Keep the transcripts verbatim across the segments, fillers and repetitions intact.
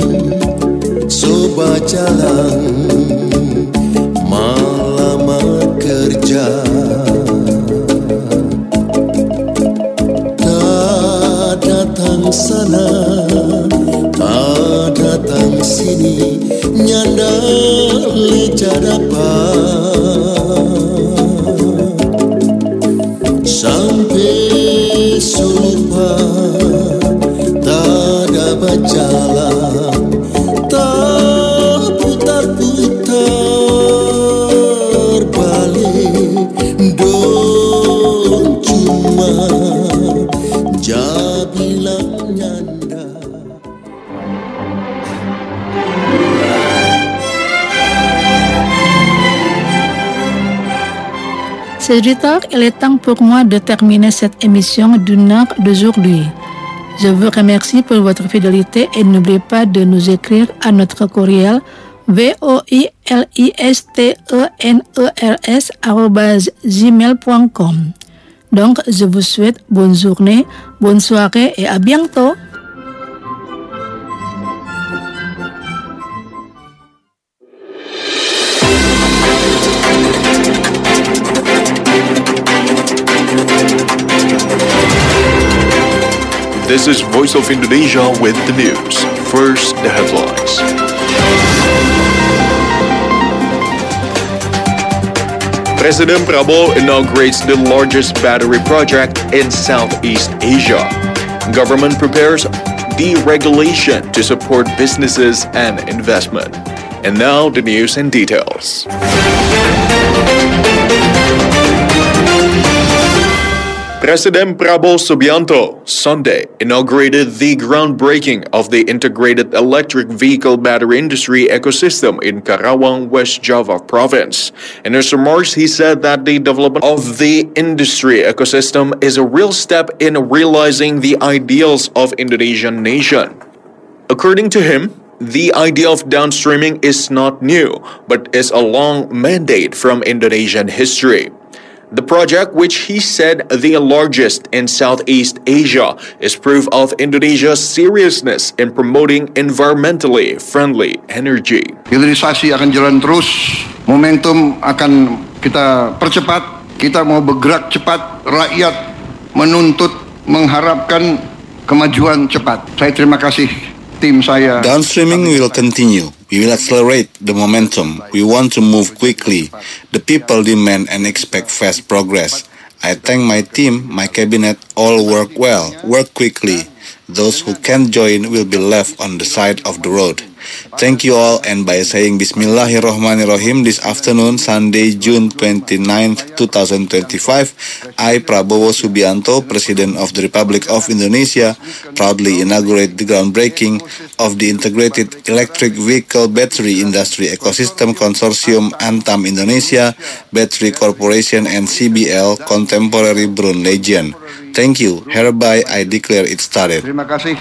Soba jalan malamar kerja, tak datang sana, tak datang sini, nyanda leca dapat. Sampai sumpah tak dapat jalan, tak putar-putar balik, dong cuma jabilang nyanda. C'est du tard, il est temps pour moi de terminer cette émission d'une heure d'aujourd'hui. Je vous remercie pour votre fidélité et n'oubliez pas de nous écrire à notre courriel v o i l i s t e n e r s arobase gmail point com. Donc, je vous souhaite bonne journée, bonne soirée et à bientôt. This is Voice of Indonesia with the news. First, the headlines. President Prabowo inaugurates the largest battery project in Southeast Asia. Government prepares deregulation to support businesses and investment. And now the news and details. President Prabowo Subianto Sunday inaugurated the groundbreaking of the integrated electric vehicle battery industry ecosystem in Karawang, West Java province. In his remarks, he said that the development of the industry ecosystem is a real step in realizing the ideals of Indonesian nation. According to him, the idea of downstreaming is not new, but is a long mandate from Indonesian history. The project, which he said the largest in Southeast Asia, is proof of Indonesia's seriousness in promoting environmentally friendly energy. Hilirisasi akan jalan terus, momentum akan kita percepat, kita mau bergerak cepat, rakyat menuntut, mengharapkan kemajuan cepat. Saya terima kasih tim saya. Downstreaming will continue. We will accelerate the momentum. We want to move quickly. The people demand and expect fast progress. I thank my team, my cabinet, all work well, work quickly. Those who can't join will be left on the side of the road. Thank you all, and by saying Bismillahirrahmanirrahim this afternoon, Sunday, June twenty-ninth, twenty twenty-five, I, Prabowo Subianto, President of the Republic of Indonesia, proudly inaugurate the groundbreaking of the Integrated Electric Vehicle Battery Industry Ecosystem Consortium Antam Indonesia, Battery Corporation, and C B L Contemporary Brun Legend. Thank you. Hereby I declare it started. Terima kasih.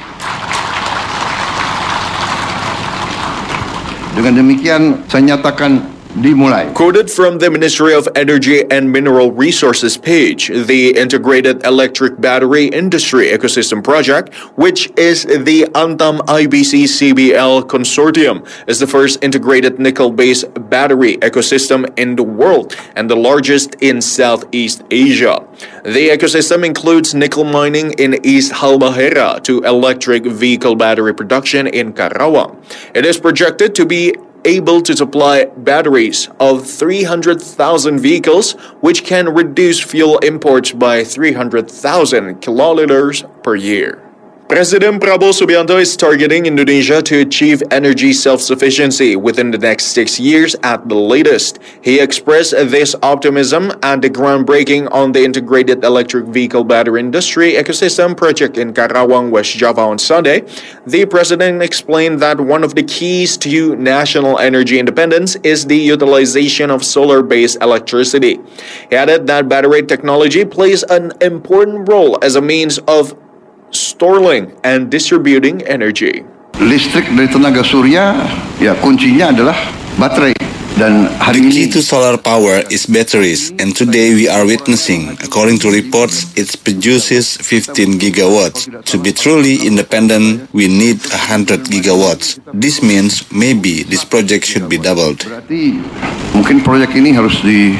Dengan demikian, saya nyatakan dimulai. Quoted from the Ministry of Energy and Mineral Resources page, the Integrated Electric Battery Industry Ecosystem Project, which is the Antam I B C C B L Consortium, is the first integrated nickel-based battery ecosystem in the world and the largest in Southeast Asia. The ecosystem includes nickel mining in East Halmahera to electric vehicle battery production in Karawang. It is projected to be able to supply batteries of three hundred thousand vehicles, which can reduce fuel imports by three hundred thousand kiloliters per year. President Prabowo Subianto is targeting Indonesia to achieve energy self-sufficiency within the next six years at the latest. He expressed this optimism at the groundbreaking on the Integrated Electric Vehicle Battery Industry Ecosystem Project in Karawang, West Java on Sunday. The president explained that one of the keys to national energy independence is the utilization of solar-based electricity. He added that battery technology plays an important role as a means of storing and distributing energy. Listrik dari tenaga surya, ya kuncinya adalah baterai. Dan hari The ini key to solar power is batteries, and today we are witnessing, according to reports, it produces fifteen gigawatts. To be truly independent, we need one hundred gigawatts. This means maybe this project should be doubled. berarti mungkin proyek ini harus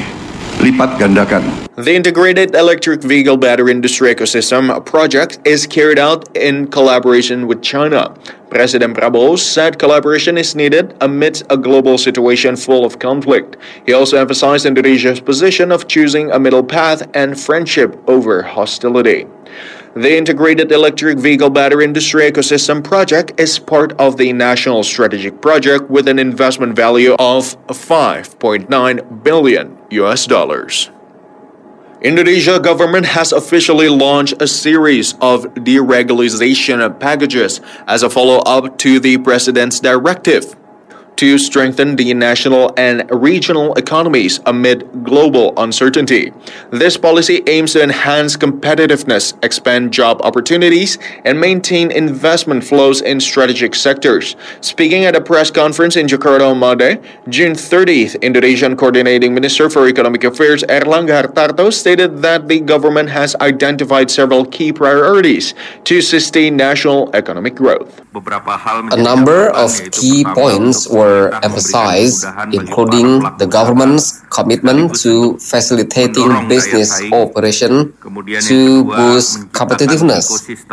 dilipat gandakan. The Integrated Electric Vehicle Battery Industry Ecosystem project is carried out in collaboration with China. President Prabowo said collaboration is needed amidst a global situation full of conflict. He also emphasized Indonesia's position of choosing a middle path and friendship over hostility. The Integrated Electric Vehicle Battery Industry Ecosystem project is part of the National Strategic Project with an investment value of five point nine billion U S dollars. Indonesia government has officially launched a series of deregulation packages as a follow-up to the president's directive to strengthen the national and regional economies amid global uncertainty. This policy aims to enhance competitiveness, expand job opportunities, and maintain investment flows in strategic sectors. Speaking at a press conference in Jakarta on Monday, June thirtieth, Indonesian Coordinating Minister for Economic Affairs Airlangga Hartarto stated that the government has identified several key priorities to sustain national economic growth. A number of key points were emphasized, including the government's commitment to facilitating business operation to boost competitiveness,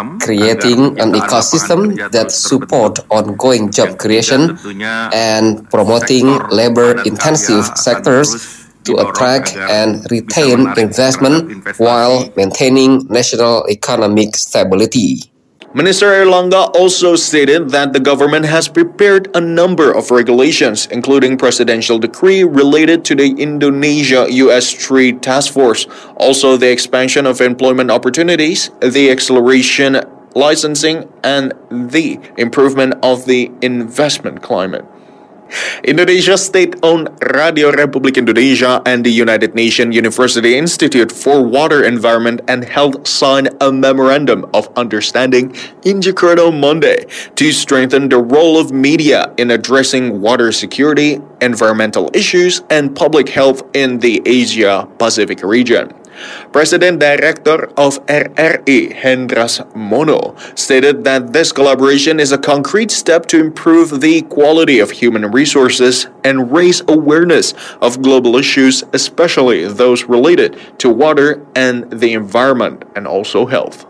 creating an ecosystem that supports ongoing job creation, and promoting labor-intensive sectors to attract and retain investment while maintaining national economic stability. Minister Airlangga also stated that the government has prepared a number of regulations, including presidential decree related to the Indonesia-U S Trade Task Force, also the expansion of employment opportunities, the acceleration licensing, and the improvement of the investment climate. Indonesia's state-owned Radio Republik Indonesia and the United Nations University Institute for Water, Environment and Health signed a memorandum of understanding in Jakarta on Monday to strengthen the role of media in addressing water security, environmental issues, and public health in the Asia-Pacific region. President Director of R R I, Hendras Mono, stated that this collaboration is a concrete step to improve the quality of human resources and raise awareness of global issues, especially those related to water and the environment and also health.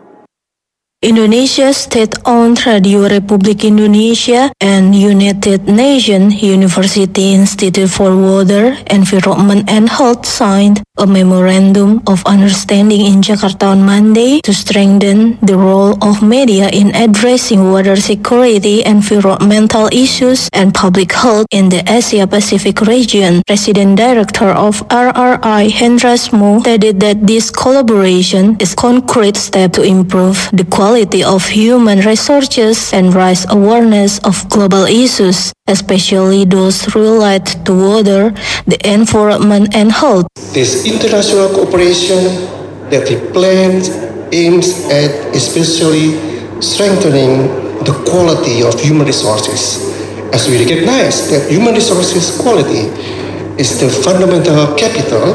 Indonesia's state-owned Radio Republik Indonesia and United Nations University Institute for Water, Environment and Health signed a memorandum of understanding in Jakarta on Monday to strengthen the role of media in addressing water security, environmental issues, and public health in the Asia-Pacific region. President Director of R R I, Hendras Mo, stated that this collaboration is a concrete step to improve the quality quality of human resources and raise awareness of global issues, especially those related to water, the environment, and health. This international cooperation that we plan aims at especially strengthening the quality of human resources, as we recognize that human resources quality is the fundamental capital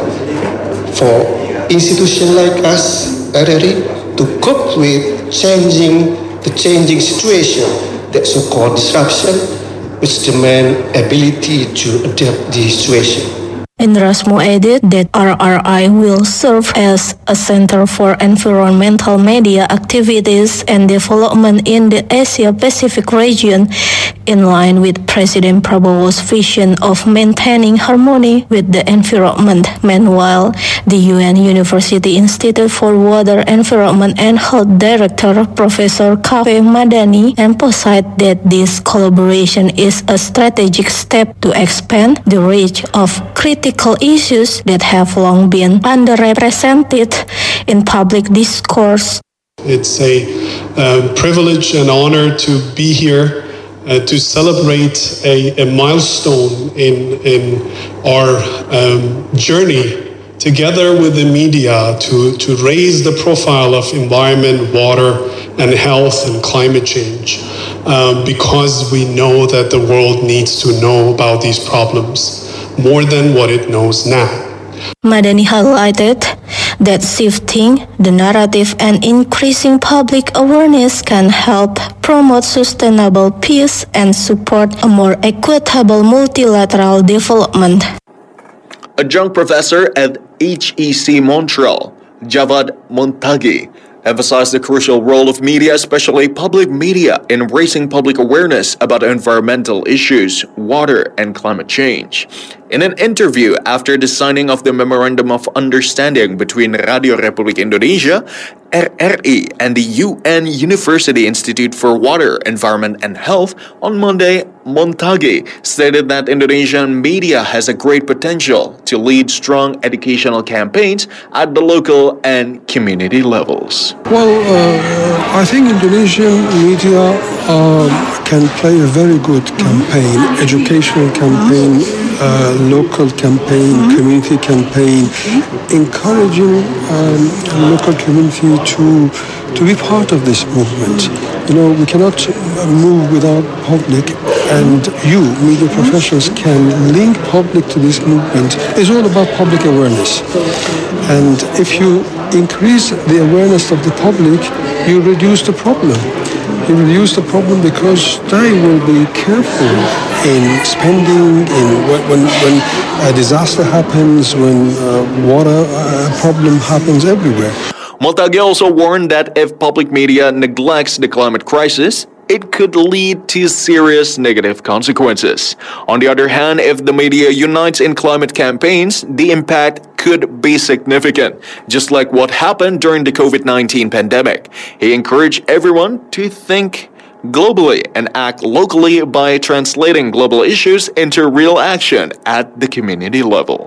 for institutions like us, R R I, to cope with changing the changing situation, that so-called disruption, which demand ability to adapt the situation. Hendras Mo added that R R I will serve as a center for environmental media activities and development in the Asia-Pacific region, in line with President Prabowo's vision of maintaining harmony with the environment. Meanwhile, the U N University Institute for Water, Environment and Health Director Professor Kaveh Madani emphasized that this collaboration is a strategic step to expand the reach of critical issues that have long been underrepresented in public discourse. It's a uh, privilege and honor to be here uh, to celebrate a, a milestone in, in our um, journey together with the media to, to raise the profile of environment, water, and health and climate change. uh, because we know that the world needs to know about these problems more than what it knows now. Madani highlighted that shifting the narrative and increasing public awareness can help promote sustainable peace and support a more equitable multilateral development. Adjunct professor at H E C Montreal, Javad Montaghi, emphasized the crucial role of media, especially public media, in raising public awareness about environmental issues, water, and climate change. In an interview after the signing of the Memorandum of Understanding between Radio Republik Indonesia, R R I, and the U N University Institute for Water, Environment and Health on Monday, Montaghi stated that Indonesian media has a great potential to lead strong educational campaigns at the local and community levels. Well, uh, I think Indonesian media um, can play a very good campaign, educational campaign, uh, local campaign, community campaign, encouraging um, local community to to be part of this movement. You know, we cannot move without public, and you, media professionals, can link public to this movement. It's all about public awareness. And if you increase the awareness of the public, you reduce the problem. You reduce the problem because they will be careful in spending, in when, when, when a disaster happens, when uh, water uh, problem happens everywhere. Montaghi also warned that if public media neglects the climate crisis, it could lead to serious negative consequences. On the other hand, if the media unites in climate campaigns, the impact could be significant, just like what happened during the COVID nineteen pandemic. He encouraged everyone to think globally and act locally by translating global issues into real action at the community level.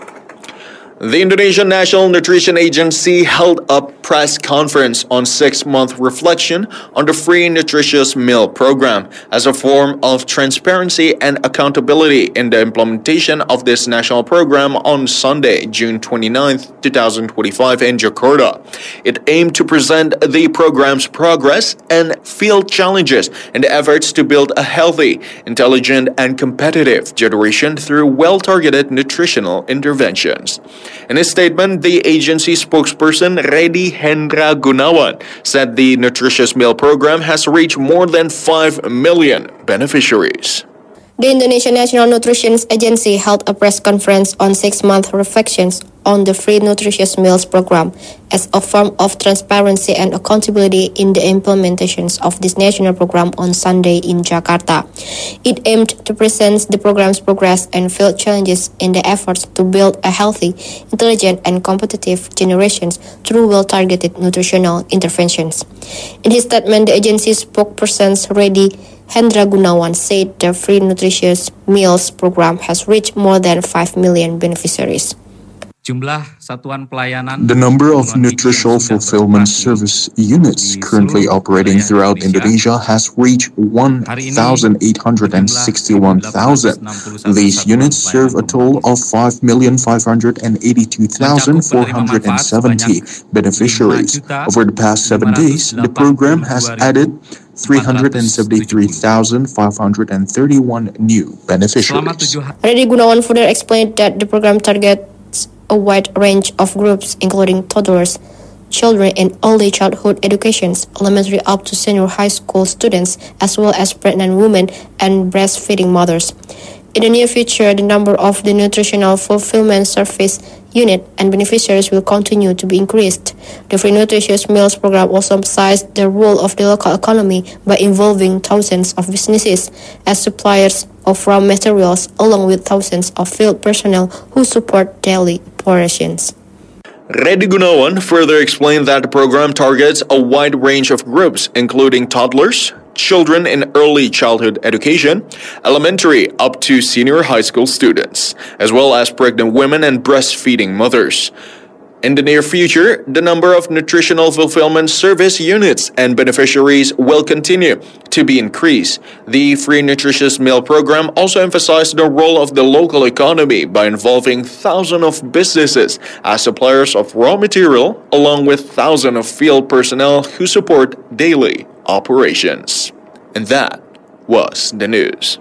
The Indonesian National Nutrition Agency held a press conference on six-month reflection on the Free Nutritious Meal Program as a form of transparency and accountability in the implementation of this national program on Sunday, June twenty-ninth, twenty twenty-five in Jakarta. It aimed to present the program's progress and field challenges in the efforts to build a healthy, intelligent, and competitive generation through well-targeted nutritional interventions. In his statement, the agency spokesperson Reddy Hendra Gunawan said the Nutritious Meal Program has reached more than five million beneficiaries. The Indonesian National Nutrition Agency held a press conference on six-month reflections on the Free Nutritious Meals Program as a form of transparency and accountability in the implementations of this national program on Sunday in Jakarta. It aimed to present the program's progress and field challenges in the efforts to build a healthy, intelligent, and competitive generation through well-targeted nutritional interventions. In his statement, the agency spokesperson Reddy Hendra Gunawan said the Free Nutritious Meals Program has reached more than five million beneficiaries. The number of nutritional fulfillment service units currently operating throughout Indonesia has reached one thousand eight hundred sixty-one thousand. These units serve a total of five million five hundred eighty-two thousand four hundred seventy beneficiaries. Over the past seven days, the program has added three hundred seventy-three thousand five hundred thirty-one new beneficiaries. Reddy Gunawan further explained that the program targets a wide range of groups, including toddlers, children in early childhood educations, elementary up to senior high school students, as well as pregnant women and breastfeeding mothers. In the near future, the number of the Nutritional Fulfillment Service Unit and beneficiaries will continue to be increased. The Free Nutritious Meals Program also emphasized the role of the local economy by involving thousands of businesses as suppliers of raw materials, along with thousands of field personnel who support daily operations. Reddy Gunawan further explained that the program targets a wide range of groups, including toddlers, children in early childhood education, elementary up to senior high school students, as well as pregnant women and breastfeeding mothers. In the near future, the number of nutritional fulfillment service units and beneficiaries will continue to be increased. The Free Nutritious Meal Program also emphasized the role of the local economy by involving thousands of businesses as suppliers of raw material, along with thousands of field personnel who support daily operations. And that was the news.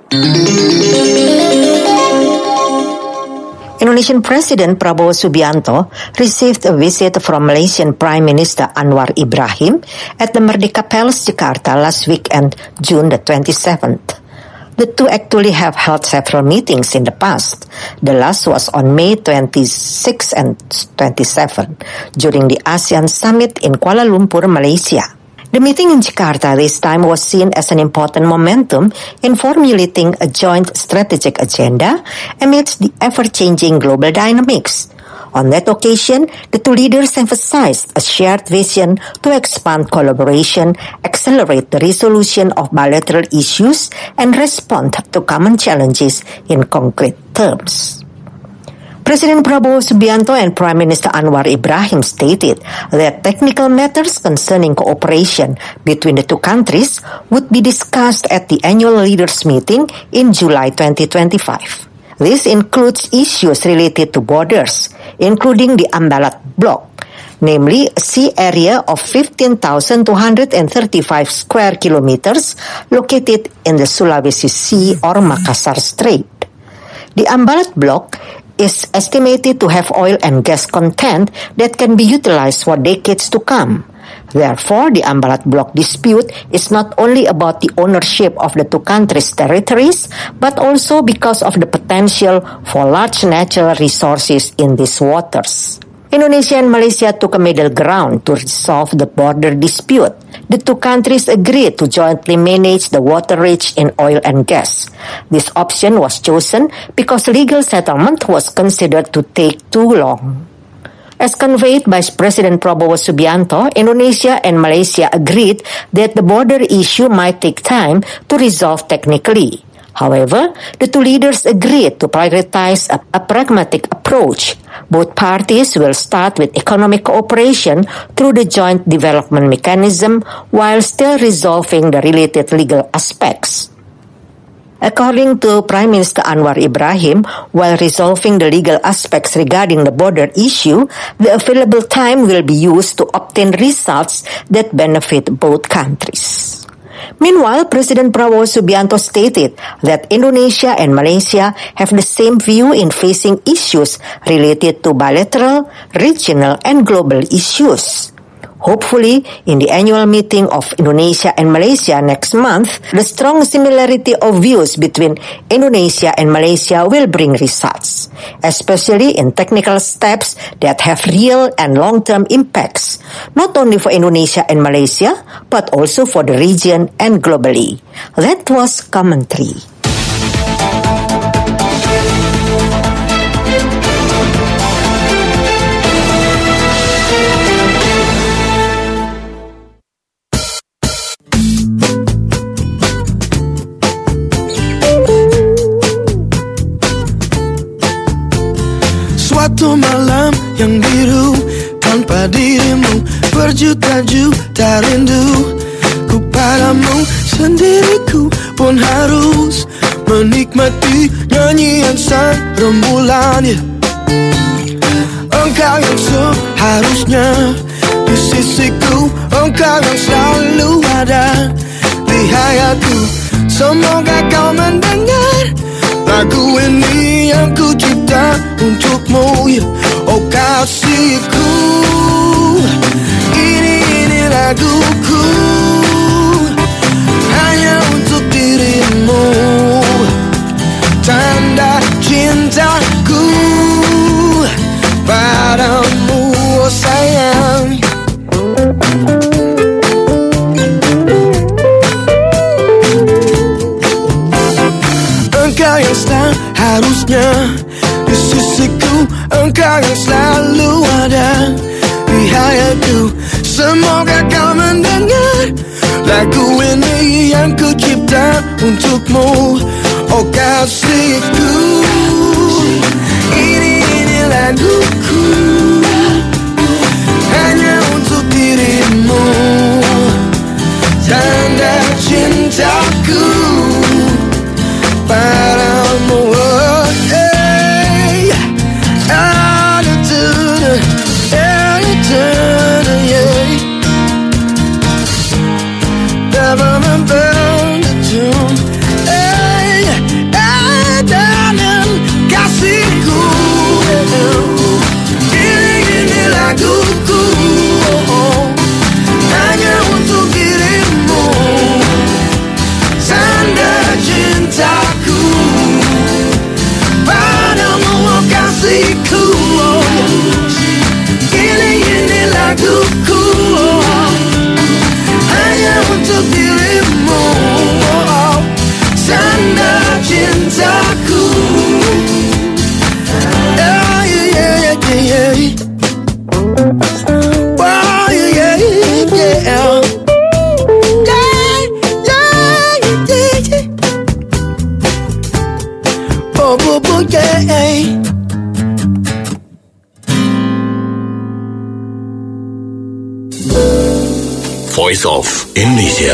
Indonesian President Prabowo Subianto received a visit from Malaysian Prime Minister Anwar Ibrahim at the Merdeka Palace, Jakarta last weekend, June the twenty-seventh. The two actually have held several meetings in the past. The last was on May twenty-sixth and twenty-seventh during the ASEAN Summit in Kuala Lumpur, Malaysia. The meeting in Jakarta this time was seen as an important momentum in formulating a joint strategic agenda amidst the ever-changing global dynamics. On that occasion, the two leaders emphasized a shared vision to expand collaboration, accelerate the resolution of bilateral issues, and respond to common challenges in concrete terms. President Prabowo Subianto and Prime Minister Anwar Ibrahim stated that technical matters concerning cooperation between the two countries would be discussed at the annual leaders meeting in July twenty twenty-five. This includes issues related to borders, including the Ambalat Block, namely a sea area of fifteen thousand two hundred thirty-five square kilometers located in the Sulawesi Sea or Makassar Strait. The Ambalat Block is estimated to have oil and gas content that can be utilized for decades to come. Therefore, the Ambalat Block dispute is not only about the ownership of the two countries' territories, but also because of the potential for large natural resources in these waters. Indonesia and Malaysia took a middle ground to resolve the border dispute. The two countries agreed to jointly manage the water rich in oil and gas. This option was chosen because legal settlement was considered to take too long. As conveyed by President Prabowo Subianto, Indonesia and Malaysia agreed that the border issue might take time to resolve technically. However, the two leaders agreed to prioritize a, a pragmatic approach. Both parties will start with economic cooperation through the joint development mechanism while still resolving the related legal aspects. According to Prime Minister Anwar Ibrahim, while resolving the legal aspects regarding the border issue, the available time will be used to obtain results that benefit both countries. Meanwhile, President Prabowo Subianto stated that Indonesia and Malaysia have the same view in facing issues related to bilateral, regional, and global issues. Hopefully, in the annual meeting of Indonesia and Malaysia next month, the strong similarity of views between Indonesia and Malaysia will bring results, especially in technical steps that have real and long-term impacts, not only for Indonesia and Malaysia, but also for the region and globally. That was commentary. Suatu malam yang biru tanpa dirimu, berjuta-juta rindu ku padamu, sendiriku pun harus menikmati nyanyian sang rembulan. Engkau yang seharusnya di sisiku, engkau yang selalu ada di hayatku. Semoga kau mendengar lagu ini yang ku cipta untukmu, ya. Oh kasihku, ini, ini laguku hanya untuk dirimu, tanda cintaku padamu, oh sayang. Engkau yang seharusnya di sisiku, engkau yang selalu ada di hayatku. Semoga kau mendengar lagu ini yang ku cipta untukmu, oh kasihku, ini, ini laguku hanya untuk dirimu, tanda cintaku padamu, oh, hey. Ah, da, da, da, da, da, da, yeah. Da, ba, ba, ba, da. Voice of Indonesia.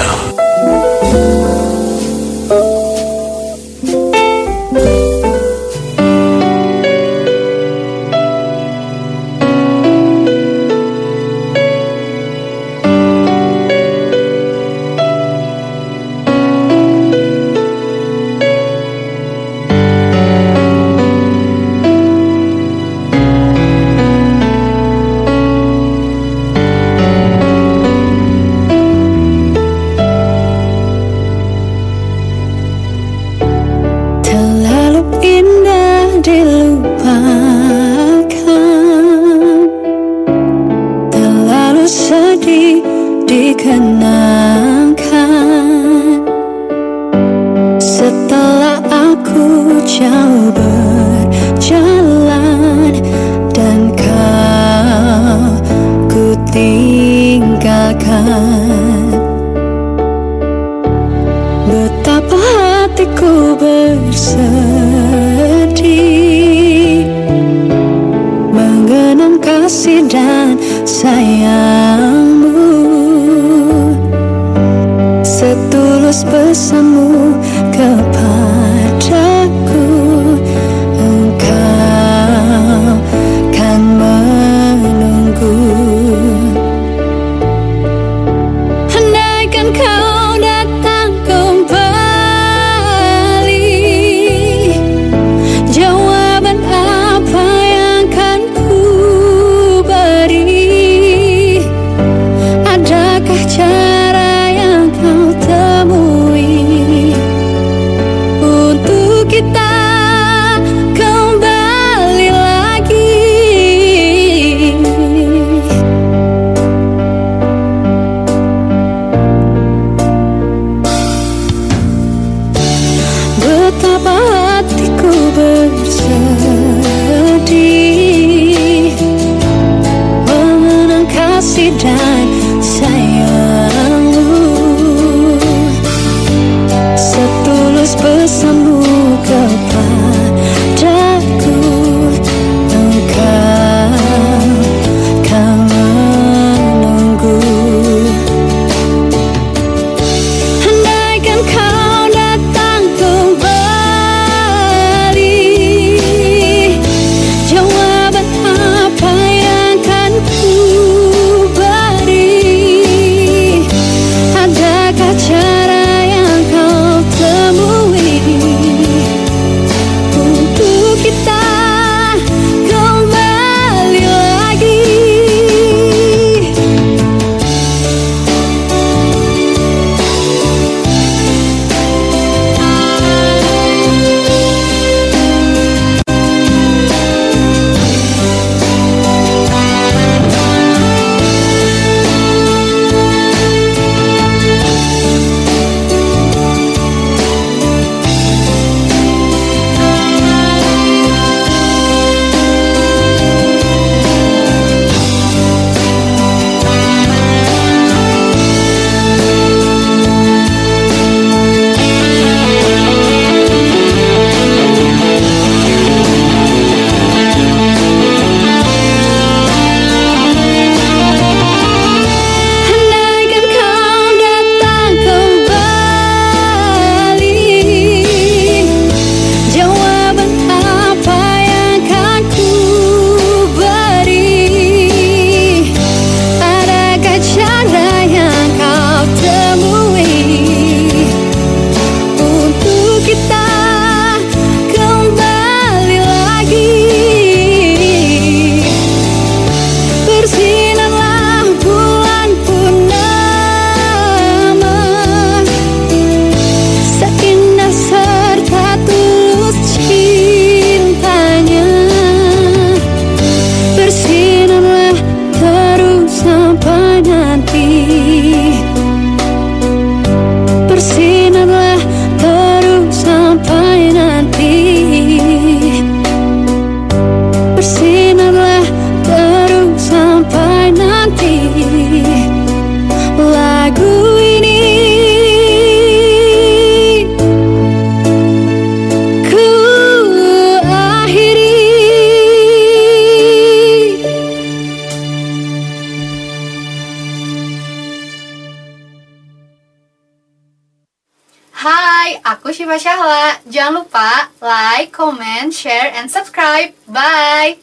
Adakah cara yang kau temui? Eva Syahla. Jangan lupa like, comment, share, and subscribe. Bye!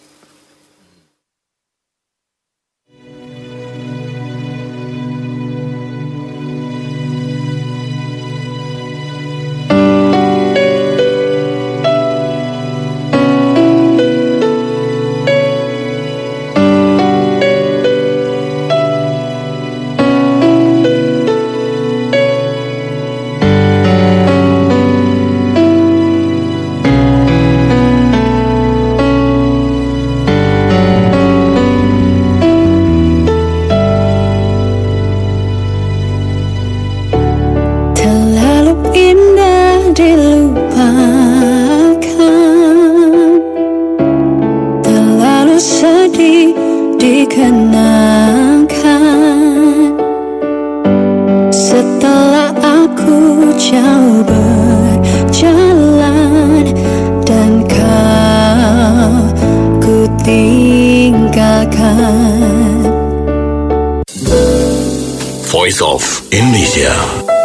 Voice of Indonesia.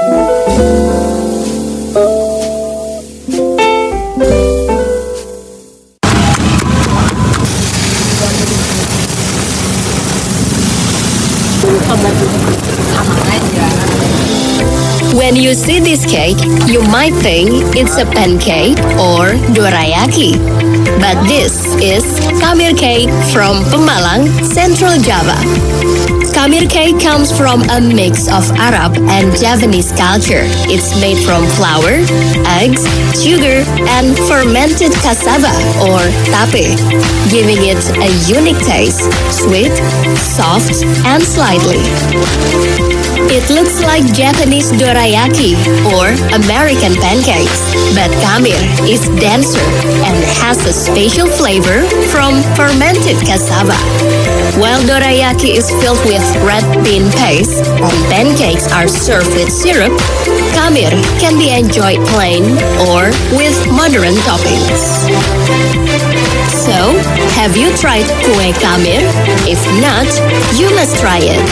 When you see this cake, you might think it's a pancake or dorayaki. But this is Kamir cake from Pemalang, Central Java. Kamir cake comes from a mix of Arab and Javanese culture. It's made from flour, eggs, sugar, and fermented cassava or tape, giving it a unique taste, sweet, soft, and slightly. It looks like Japanese dorayaki or American pancakes, but Kamir is denser and has a special flavor from fermented cassava. While dorayaki is filled with red bean paste and pancakes are served with syrup, Kamir can be enjoyed plain or with modern toppings. So, have you tried kue Kamir? If not, you must try it.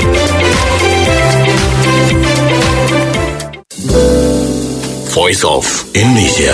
Voice of Indonesia.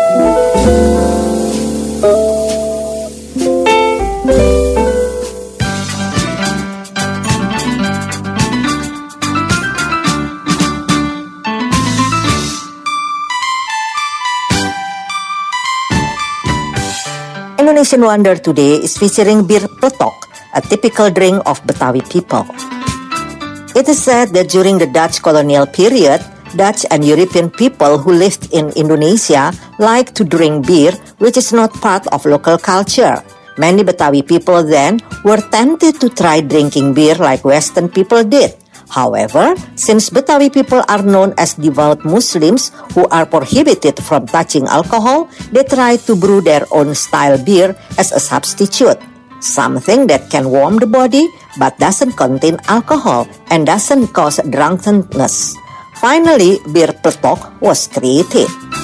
Indonesian Wonder today is featuring bir pletok, a typical drink of Betawi people. It is said that during the Dutch colonial period, Dutch and European people who lived in Indonesia liked to drink beer, which is not part of local culture. Many Betawi people then were tempted to try drinking beer like Western people did. However, since Betawi people are known as devout Muslims who are prohibited from touching alcohol, they tried to brew their own style beer as a substitute. Something that can warm the body but doesn't contain alcohol and doesn't cause drunkenness. Finally, bir pletok was created.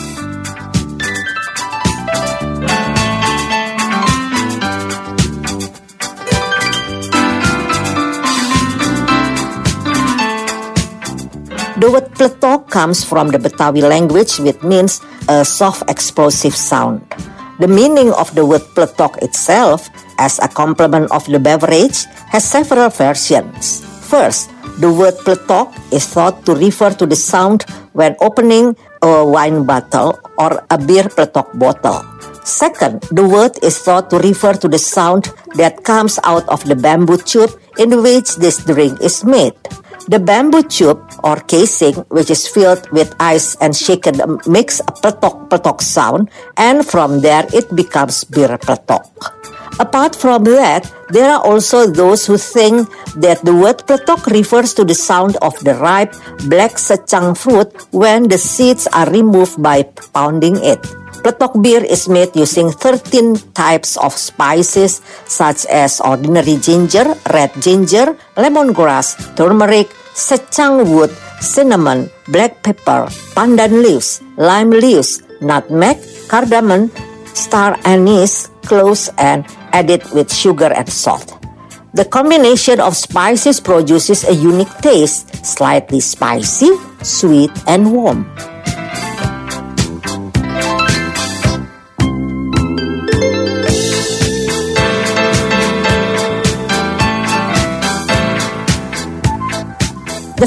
The word pletok comes from the Betawi language, which means a soft explosive sound. The meaning of the word pletok itself, as a complement of the beverage, has several versions. First, the word pletok is thought to refer to the sound when opening a wine bottle or a beer pletok bottle. Second, the word is thought to refer to the sound that comes out of the bamboo tube in which this drink is made. The bamboo tube or casing, which is filled with ice and shaken, makes a pletok-pletok sound, and from there it becomes bir pletok. Apart from that, there are also those who think that the word pletok refers to the sound of the ripe black secang fruit when the seeds are removed by pounding it. Pletok beer is made using thirteen types of spices such as ordinary ginger, red ginger, lemongrass, turmeric, secang wood, cinnamon, black pepper, pandan leaves, lime leaves, nutmeg, cardamom, star anise, cloves, and added with sugar and salt. The combination of spices produces a unique taste, slightly spicy, sweet, and warm.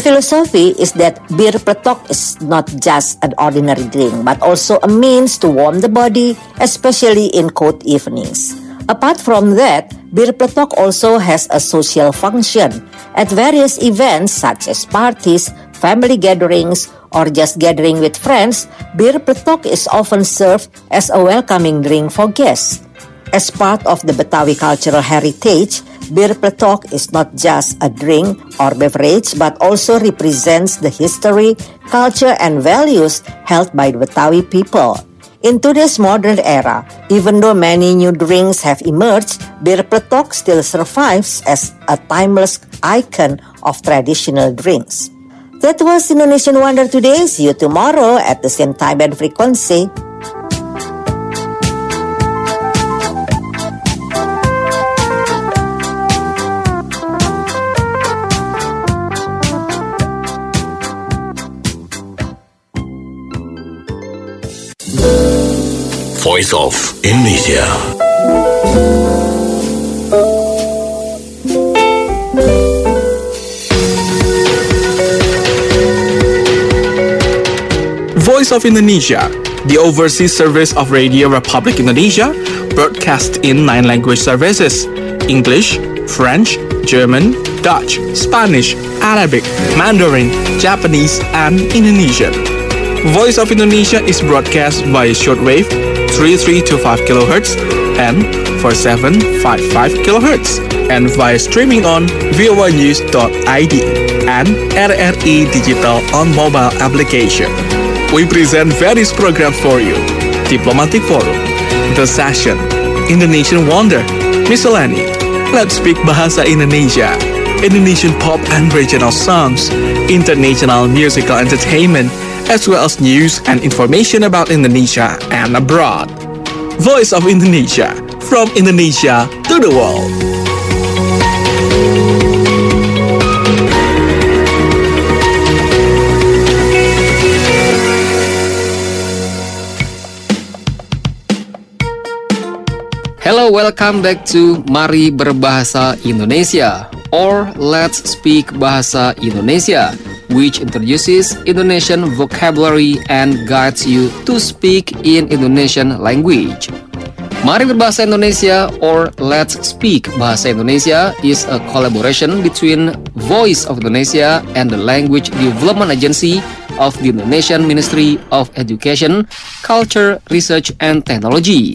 philosophy is that bir peletok is not just an ordinary drink, but also a means to warm the body, especially in cold evenings. Apart from that, bir peletok also has a social function. At various events such as parties, family gatherings, or just gathering with friends, bir peletok is often served as a welcoming drink for guests. As part of the Betawi cultural heritage, bir peletok is not just a drink or beverage, but also represents the history, culture, and values held by the Betawi people. In today's modern era, even though many new drinks have emerged, bir peletok still survives as a timeless icon of traditional drinks. That was Indonesian Wonder today. See you tomorrow at the same time and frequency. Voice of Indonesia. Voice of Indonesia, the overseas service of Radio Republic Indonesia, broadcast in nine language services: English, French, German, Dutch, Spanish, Arabic, Mandarin, Japanese, and Indonesian. Voice of Indonesia is broadcast via shortwave three three two five kilohertz and four seven five five kilohertz, and via streaming on voa news dot I D and R R I Digital on mobile application. We present various programs for you: Diplomatic Forum, The Session, Indonesian Wonder, Miscellany, Let's Speak Bahasa Indonesia, Indonesian pop and regional songs, international musical entertainment, as well as news and information about Indonesia and abroad. Voice of Indonesia, from Indonesia to the world. Hello, welcome back to Mari Berbahasa Indonesia, or Let's Speak Bahasa Indonesia, which introduces Indonesian vocabulary and guides you to speak in Indonesian language. Mari Berbahasa Indonesia, or Let's Speak Bahasa Indonesia, is a collaboration between Voice of Indonesia and the Language Development Agency of the Indonesian Ministry of Education, Culture, Research, and Technology.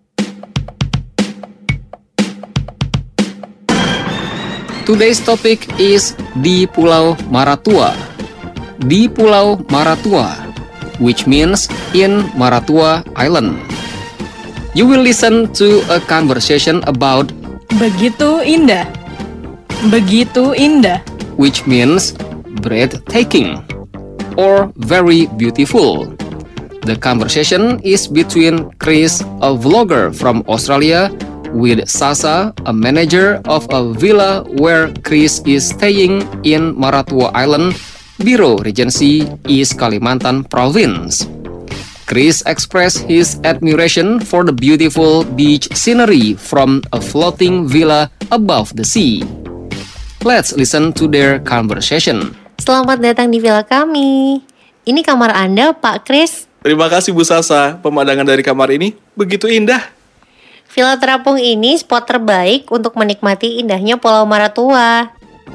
Today's topic is di Pulau Maratua. Di Pulau Maratua, which means in Maratua Island. You will listen to a conversation about begitu indah. Begitu indah, which means breathtaking or very beautiful. The conversation is between Chris, a vlogger from Australia, with Sasa, a manager of a villa where Chris is staying in Maratua Island, Biro Regency, East Kalimantan Province. Chris expressed his admiration for the beautiful beach scenery from a floating villa above the sea. Let's listen to their conversation. Selamat datang di villa kami. Ini kamar Anda, Pak Chris. Terima kasih Bu Sasa, pemandangan dari kamar ini begitu indah. Villa terapung ini spot terbaik untuk menikmati indahnya Pulau Maratua.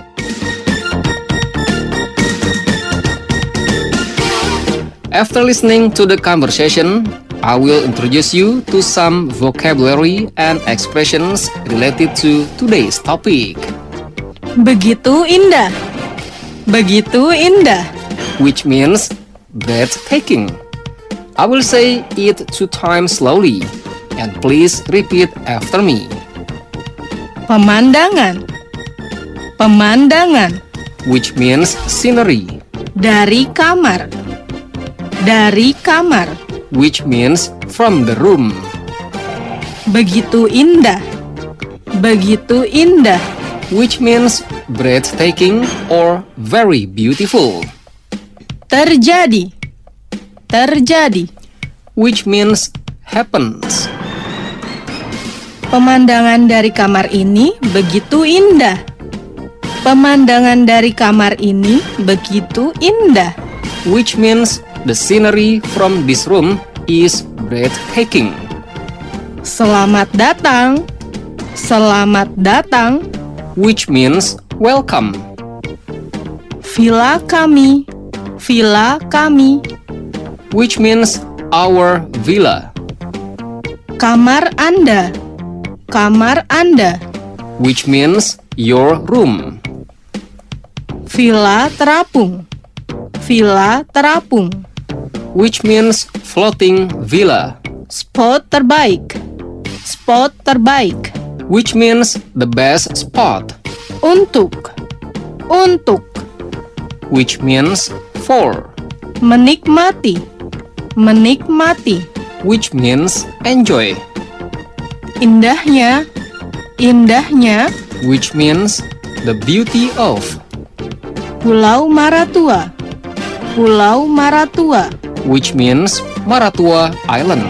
After listening to the conversation, I will introduce you to some vocabulary and expressions related to today's topic. Begitu indah. Begitu indah, which means breathtaking. I will say it two times slowly. And please repeat after me. Pemandangan. Pemandangan, which means scenery. Dari kamar. Dari kamar, which means from the room. Begitu indah. Begitu indah, which means breathtaking or very beautiful. Terjadi. Terjadi, which means happens. Pemandangan dari kamar ini begitu indah. Pemandangan dari kamar ini begitu indah. Which means the scenery from this room is breathtaking. Selamat datang. Selamat datang. Which means welcome. Villa kami. Villa kami. Which means our villa. Kamar Anda. Kamar Anda. Which means your room. Villa terapung. Villa terapung. Which means floating villa. Spot terbaik. Spot terbaik. Which means the best spot. Untuk. Untuk. Which means for. Menikmati. Menikmati. Which means enjoy. Indahnya. Indahnya. Which means the beauty of. Pulau Maratua. Pulau Maratua. Which means Maratua Island.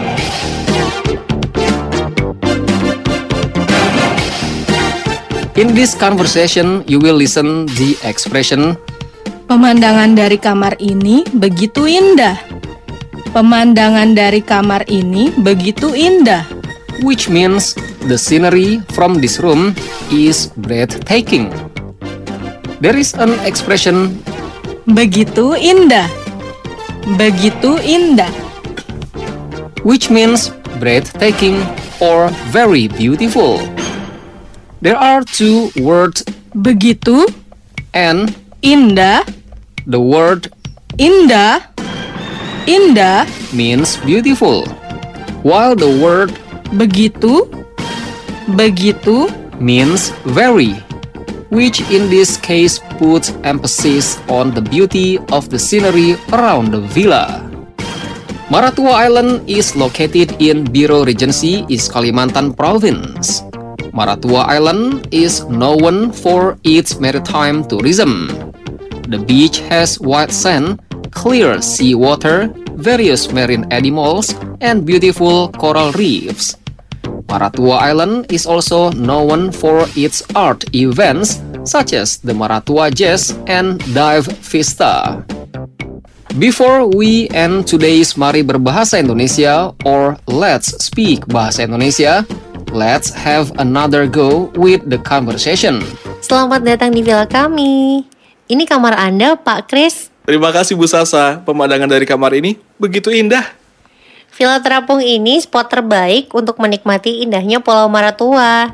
In this conversation, you will listen the expression Pemandangan dari kamar ini begitu indah. Pemandangan dari kamar ini begitu indah. Which means the scenery from this room is breathtaking. There is an expression begitu indah. Begitu indah. Which means breathtaking or very beautiful. There are two words begitu and indah. The word indah indah means beautiful, while the word begitu begitu means very, which in this case puts emphasis on the beauty of the scenery around the villa. Maratua Island is located in Biro Regency, East Kalimantan Province. Maratua Island is known for its maritime tourism. The beach has white sand, clear sea water, various marine animals, and beautiful coral reefs. Maratua Island is also known for its art events such as the Maratua Jazz and Dive Vista. Before we end today's Mari Berbahasa Indonesia or Let's Speak Bahasa Indonesia, let's have another go with the conversation. Selamat datang di villa kami. Ini kamar Anda, Pak Kris. Terima kasih Bu Sasa. Pemandangan dari kamar ini begitu indah. Villa terapung ini spot terbaik untuk menikmati indahnya Pulau Maratua.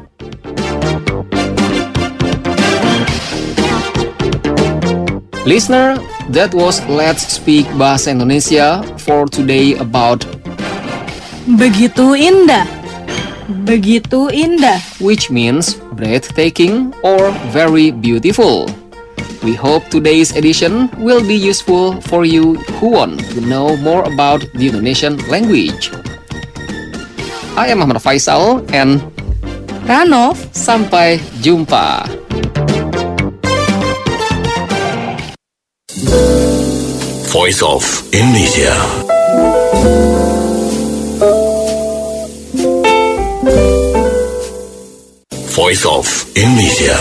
Listener, that was Let's Speak Bahasa Indonesia for today about begitu indah. Begitu indah, which means breathtaking or very beautiful. We hope today's edition will be useful for you who want to know more about the Indonesian language. I am Ahmad Faisal and Ranov. Sampai jumpa. Voice of Indonesia. Voice of Indonesia.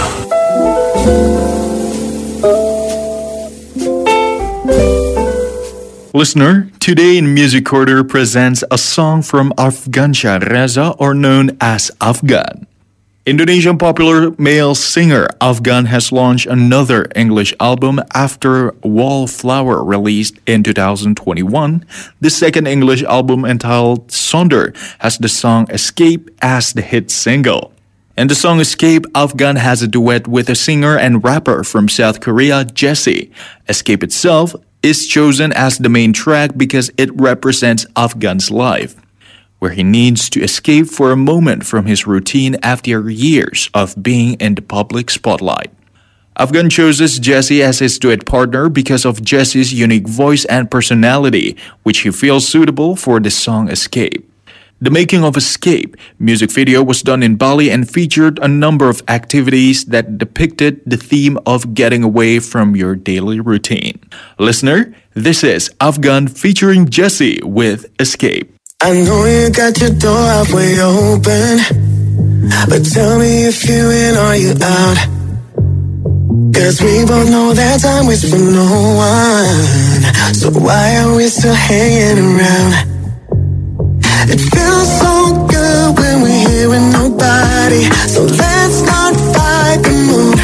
Listener, today in Music Corridor presents a song from Afgansyah Reza, or known as Afgan. Indonesian popular male singer Afgan has launched another English album after Wallflower, released in two thousand twenty-one. The second English album, entitled Sonder, has the song Escape as the hit single. In the song Escape, Afgan has a duet with a singer and rapper from South Korea, Jessie. Escape itself is chosen as the main track because it represents Afgan's life, where he needs to escape for a moment from his routine after years of being in the public spotlight. Afgan chooses Jessie as his duet partner because of Jessie's unique voice and personality, which he feels suitable for the song Escape. The making of Escape music video was done in Bali and featured a number of activities that depicted the theme of getting away from your daily routine. Listener, this is Afgan featuring Jessie with Escape. I know you got your door halfway open, but tell me if you in or you out. Cause we both know that time waits for no one. So why are we still hanging around? It feels so good when we're here with nobody. So let's not fight the mood.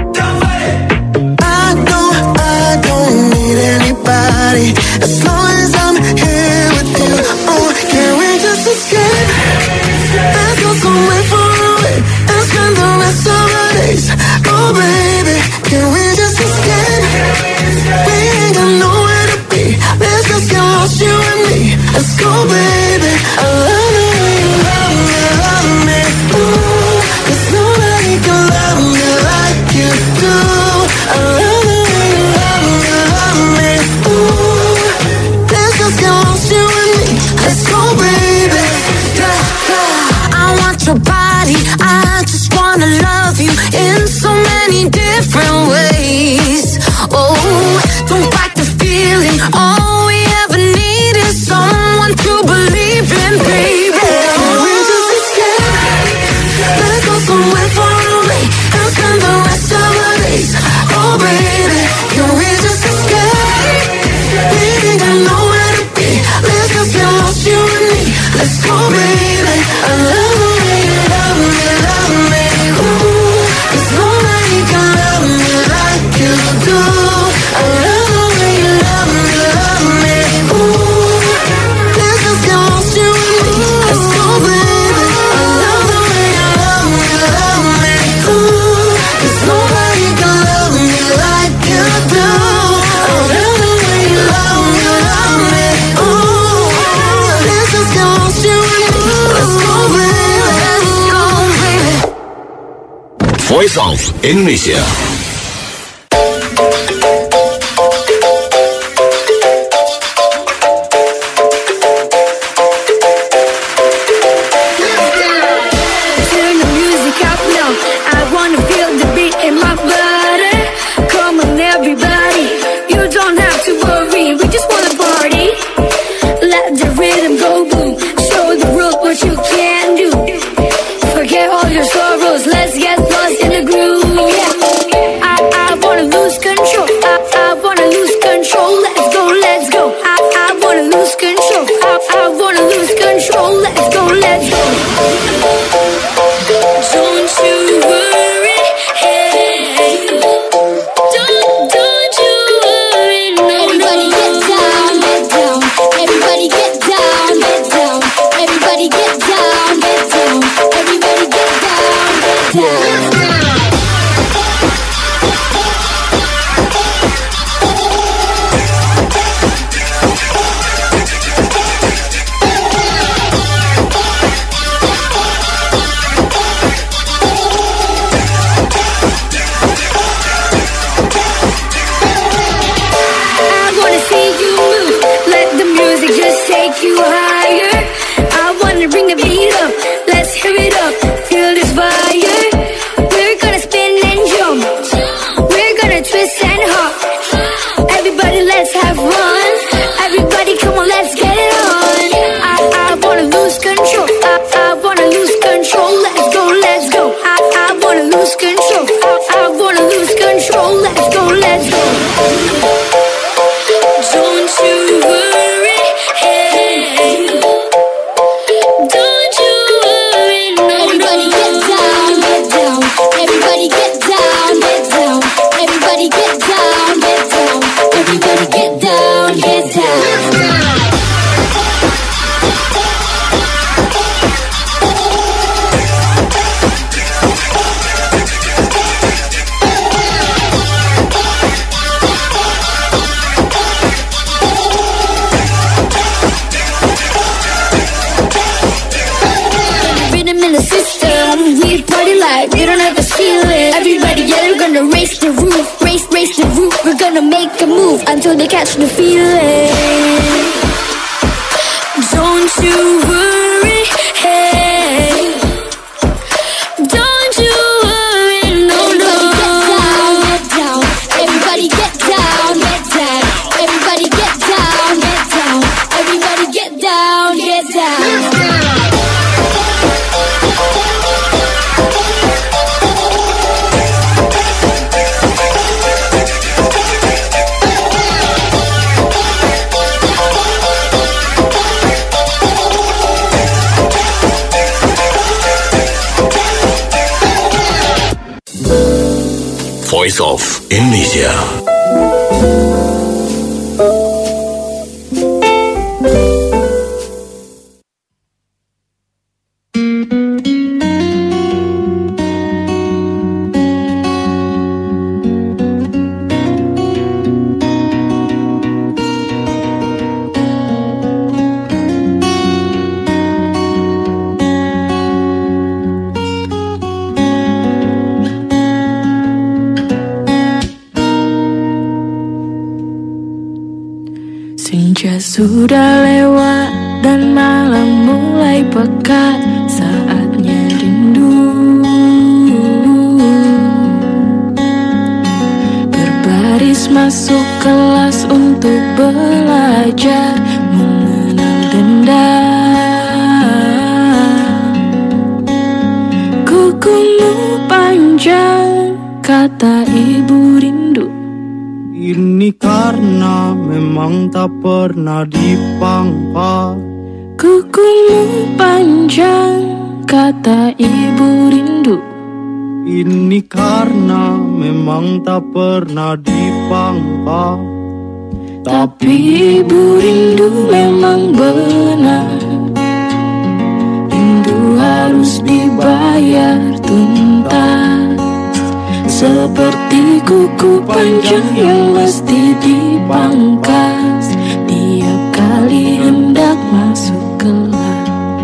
I don't, I don't need anybody. As long as I'm here with you. Oh, can we just escape? Let's go somewhere far away and spend the rest of our days. Oh baby, can we just escape? We ain't got nowhere to be. Let's just get lost, you and me. Let's go baby. I love the way you love me, love me. Ooh, 'cause nobody can love me like you do. I love the way you love me, love me. Ooh, let's just get lost, you and me. Let's go baby. Yeah, yeah. I want your body. I just wanna love you in so many different ways. Oh, don't fight the feeling. All we ever need is someone to believe in, baby. Can we just escape? Let's go somewhere far away and spend the rest of our days. Oh, baby, can we just escape? We ain't got nowhere to be. Let's just get lost, you and me. Let's go, baby. I love the way you love me, love me. Ooh, 'cause nobody can love me like you do. I love the way you love me, love me. Ooh, let's just get lost, you and me. Let's go, baby. I love the way you love me, love me. Ooh, 'cause nobody can love me like you do. I love the way you love me, love me. Ooh, let's just get lost, you and me. Let's go, baby. Let's go, baby. Voice of Indonesia. Turn the music up now. I wanna feel the beat in my body. Come on, everybody. You don't have to worry. We just wanna party. Let the rhythm go boom. Show the world what you can do. Forget all your sorrows. Let's get lost in the groove. Yeah. I, I wanna lose control. I, I wanna lose control. Let's go, let's go. I, I wanna lose control. I, I wanna lose control. Let's go, let's go. Don't you worry, hey. Don't, don't you worry, no. Everybody get down, get down. Everybody get down, get down. Everybody get down, get down. Everybody get down, get down. I wanna see you move. Let the music just take you higher. I wanna bring the beat up. Let's hear it up. Feel this fire. We're gonna spin and jump. We're gonna twist and hop. Everybody, let's have fun. Everybody, come on, let's get it on. I, I wanna lose control. I, I wanna lose control. Let's go, let's go. I, I wanna lose control. I, I wanna lose control. Let's go, let's go. Don't you worry, hey. Don't you worry, no. Everybody get down, get down. Everybody get down, get down. Everybody get down, get down. Everybody get down, get down. Rhythm in the system, we party like we don't ever feel it. Everybody, yeah, we're gonna raise the roof, raise, raise the roof. We're gonna make a move until they catch the feeling. Don't you worry, hey. Don't you worry, no, no. Everybody get down, get down. Everybody get down, get down. Everybody get down, get down. Everybody get down, get down. Voice of Indonesia. Senja sudah lewat dan malam mulai pekat, saatnya rindu berbaris masuk kelas untuk belajar mengenal dendam. Kukumu panjang, kata ibu rindu. Ini karena memang tak pernah dipangkas. Kukumu panjang, kata ibu rindu. Ini karena memang tak pernah dipangkas. Tapi ibu rindu memang benar. Rindu harus dibayar tuntas, seperti kuku panjang yang mesti dipangkas tiap kali hendak masuk kelas.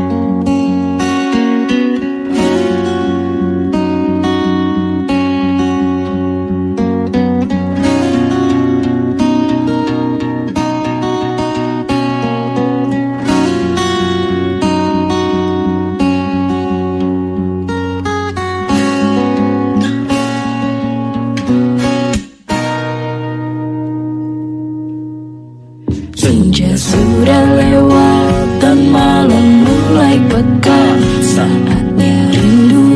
Senja sudah lewat dan malam mulai pekat, saatnya rindu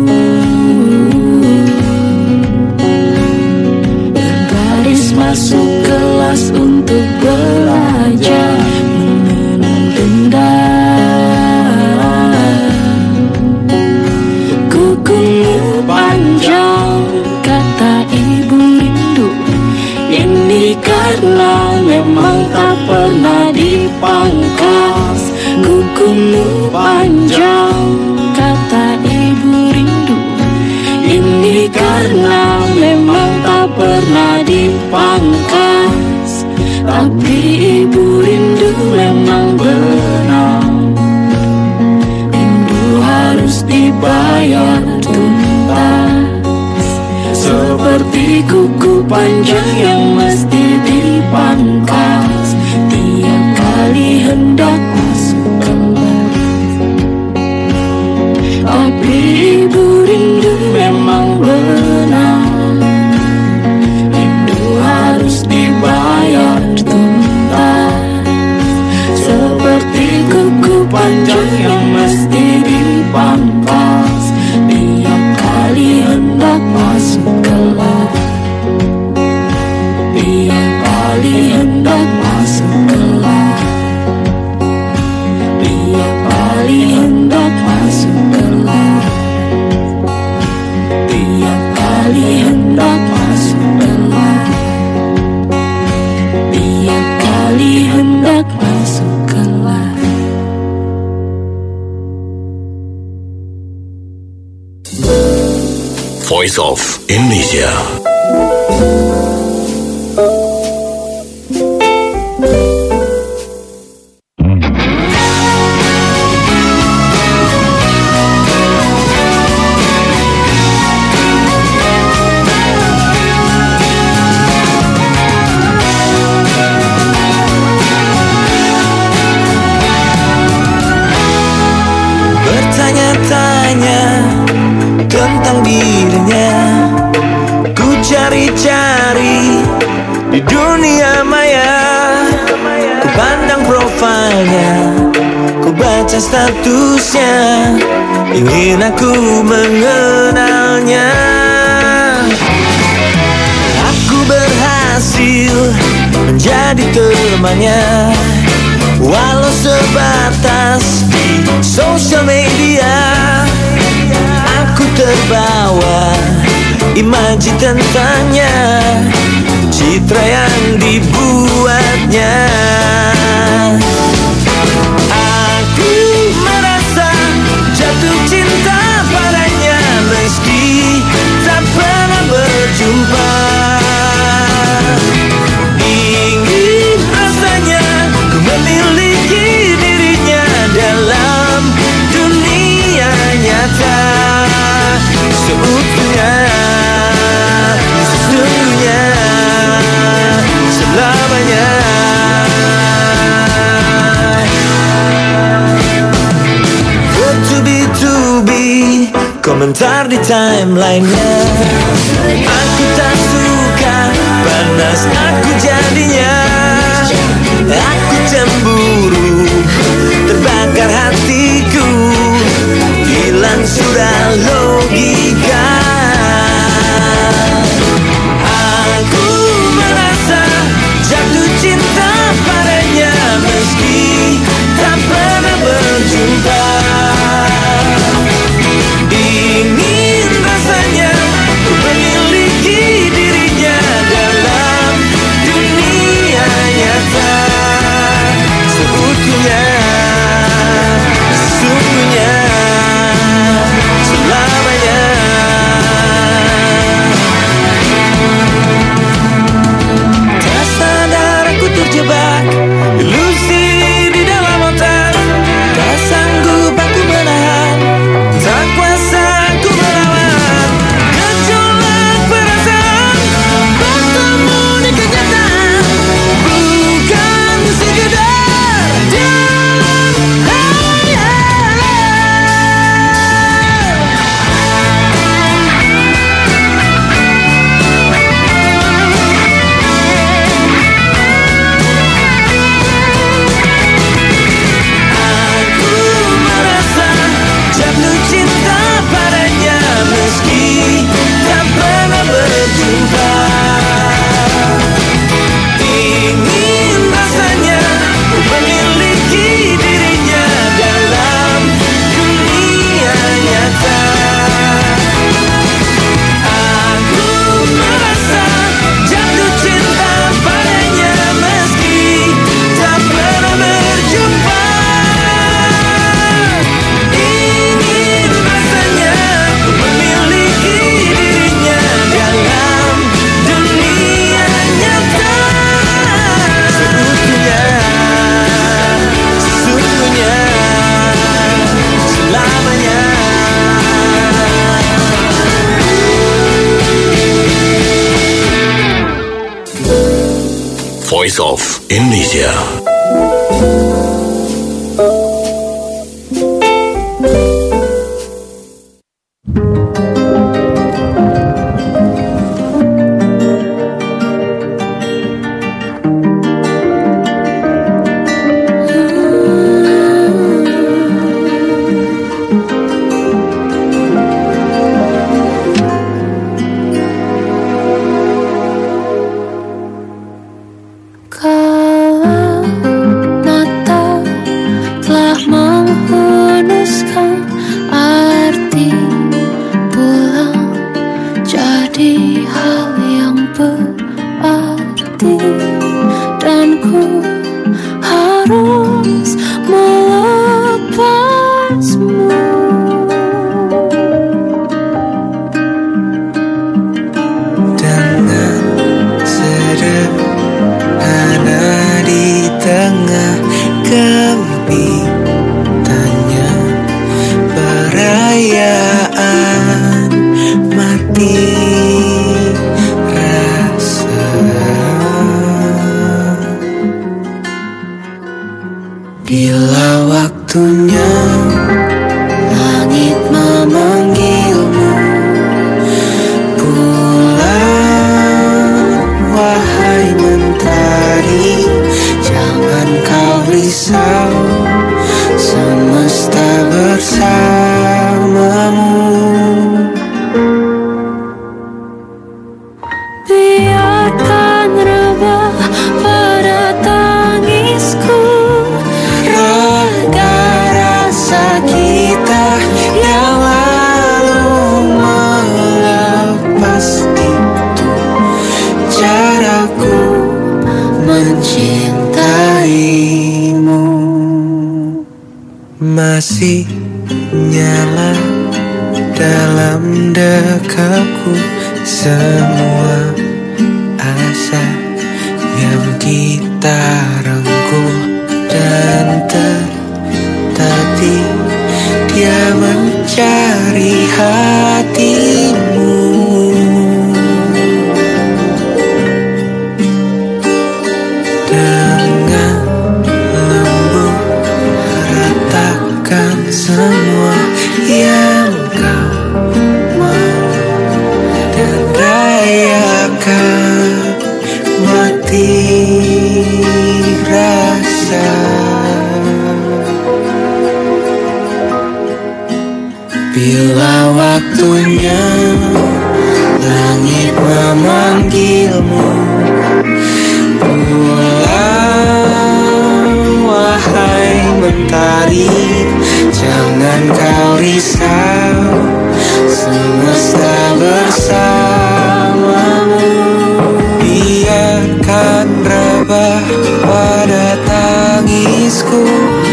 berbaris masuk kelas untuk belajar mengenal dendam. Kukumu panjang, kata ibu rindu. Ini karena memang tak pernah dipangkas. Kukumu panjang, kata ibu rindu. Ini karena memang tak pernah dipangkas. Tapi ibu rindu memang benar. Rindu harus dibayar tuntas, seperti kuku panjang yang mesti dipangkas tiap kali hendak masuk kelas. Tapi ibu rindu memang benar. Rindu harus dibayar tuntas, seperti kuku panjang yang mesti dipangkas tiap kali hendak masuk kelas. Tiap kali hendak masuk kelas. Tiap kali hendak masuk kelas. Tiap kali hendak masuk kelas. Tiap kali hendak masuk kelas. Voice of Indonesia. Bertanya-tanya tentang dirinya, ku cari-cari di dunia maya. Ku pandang profilnya, ku baca statusnya, ingin aku mengenalnya. Aku berhasil menjadi temannya, walau sebatas di sosial media. Aku terbawa imajinasinya, benci tentangnya, citra yang dibuatnya. Aku merasa jatuh cinta padanya meski tak pernah berjumpa. Ingin rasanya ku memiliki dirinya dalam dunia nyata seutuhnya, sesungguhnya, selamanya. Bertubi-tubi komentar di timeline-nya. Aku tak suka panas aku jadinya. Aku cemburu, terbakar hatiku, hilang sudah logika. Aku merasa jatuh cinta padanya meski tak pernah berjumpa. Ingin rasanya ku memiliki dirinya dalam dunia nyata seutuhnya, sesungguhnya, selamanya. Tak sadar aku terjebak ilusi di dalam otak. Tak sanggup aku menahan, tak kuasa aku melawan gejolak perasaan bertemu di kenyataan, bukan sekedar dalam hayalan. Aku merasa jatuh cinta padanya meski tak pernah berjumpa. Ingin rasanya ku memiliki dirinya dalam dunia nyata. Aku merasa jatuh cinta padanya meski tak pernah berjumpa. Ingin rasanya ku memiliki dirinya dalam dunia nyata seutuhnya, sesungguhnya, selamanya. Voice of Indonesia. Kala mata telah menghunuskan arti pulang jadi hal yang berarti, dan ku harus melepasmu. Dengan sederhana di tengah kemimpitannya, perayaan mati rasa. Bila waktunya langit memanggilmu pulang, wahai mentari, jangan kau risau, semesta bersamamu. Biarkan rebah pada tangisku, raga rasa kita yang lalu melepas di masih nyala dalam dekapku. Semua asa yang kita rengkuh dan tertati, dia mencari hatimu. Dengan lembut ratakan semua yang kau mau dan rayakan mati rasa. Bila waktunya langit memanggilmu, pulang wahai mentari, jangan kau risau, semesta bersamamu. Biarkan rebah pada tangisku,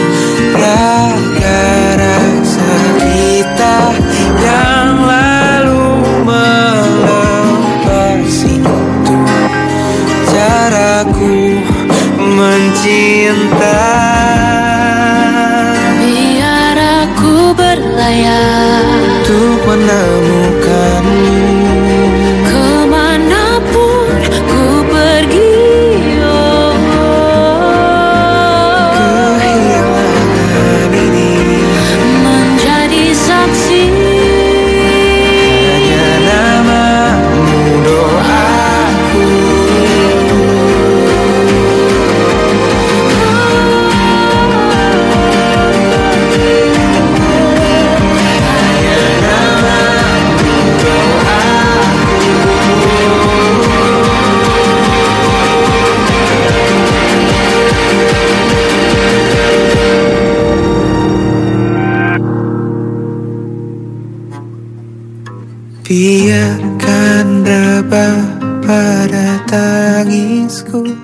raga rasa kita yang lalu melepas itu. Caraku mencinta, biar aku berlayar untuk menemukanmu kemanapun ku pergi. Oh, kehilangan ini menjadi saksi, hanya namamu doaku. Biarkan rebah pada tangisku,